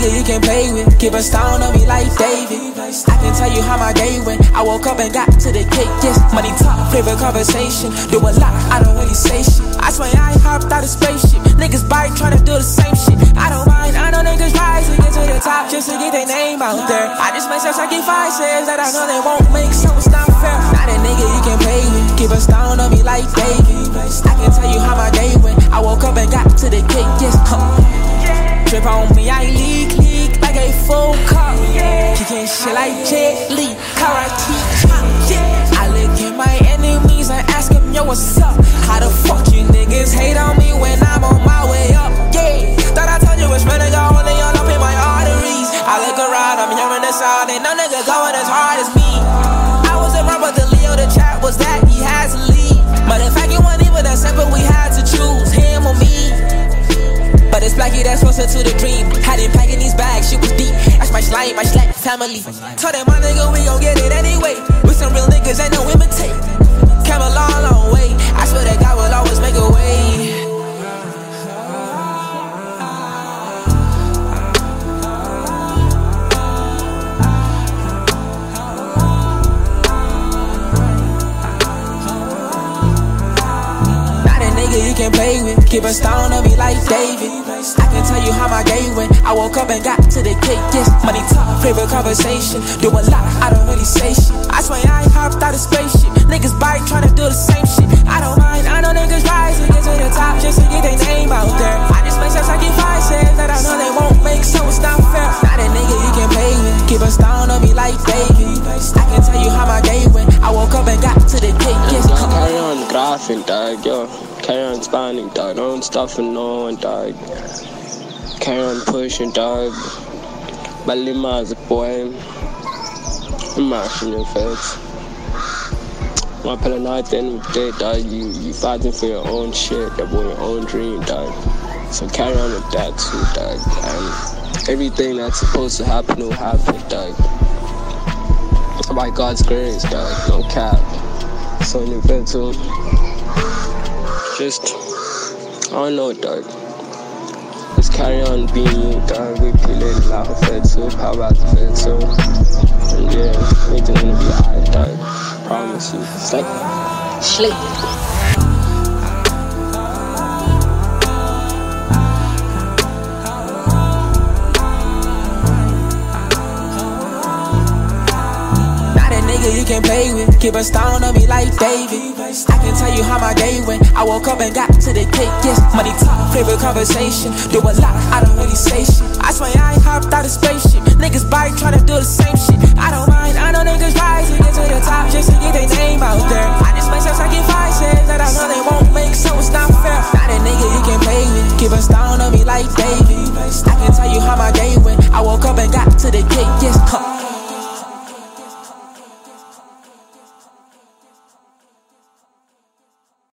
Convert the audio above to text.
nigga you can play with. Keep a stone on me like David. I can tell you how my day went. I woke up and got to the cake, yes. Money talk, favorite conversation. Do a lot, I don't really say shit. I swear I hopped out of spaceship. Niggas bite trying to do the same shit. I don't mind, I know niggas rise to get to the top just to get their name out there. I just make sure I get 5 shares that I know they won't make, so it's not fair. Not a nigga you can play with. Keep a stone on me like David. I can tell you how my day went. I woke up and got to the cake, yes. Trip on me, I leak like a full car. Kicking shit like Jet Li, karate. I look at my enemies and ask them, yo, what's up? How the fuck you niggas hate on me when I'm on my way up? Yeah, thought I told you it's better go only all up in my arteries. I look around, I'm hearing the sound, ain't no nigga going as hard as me. I was around, but the Leo, the chat was that he has to leave. But in fact, it wasn't even that simple, we had to choose him or me. But it's Blackie that's closer to the dream. Had him packing these bags, shit was deep. That's my slime, my slack family. Told them my nigga, we gon' get it anyway. With some real niggas, ain't no imitate. Came a long, long way. I swear that God will always make a way. You can play with, keep a stone on me like David. I can tell you how my day went. I woke up and got to the cake, yes. Money talk, favorite conversation. Do a lot, I don't really say shit. I swear I hopped out of spaceship. Niggas bite trying to do the same shit. I don't mind, I know niggas rise to get to the top just to get their name out there. I just make sure I get 5 shares that I know they won't make, so it's not fair. Not a nigga you can play with, keep a stone on me like David. I can tell you how my day went. I woke up and got to the cake, yes. Carry on graphing, dog, yo. Carry on spanning, dog. Don't stop for no one, dog. Carry on pushing, dog. Balima's a boy. I'm mashing your face. My plan at the end of the day, dog. You fighting for your own shit, that boy, your own dream, dog. So carry on with that too, dog. And everything that's supposed to happen will happen, dog. By God's grace, dog. No cap. So in the bed too. Just, I don't know, dog. Just carry on being you, dog. We play little loud fed too, how about the fed too? And yeah, everything's gonna be alright, dog. Promise you. It's like sleep. You can play with, keep a stone on me like David. I can tell you how my day went. I woke up and got to the cake, yes. Money talk, favorite conversation. Do a lot, I don't really say shit. I swear I hopped out of spaceship. Niggas bite trying to do the same shit. I don't mind, I know niggas rise to get to the top just to get their name out there. I just make sure I get 5 shares that I know they won't make, so it's not fair.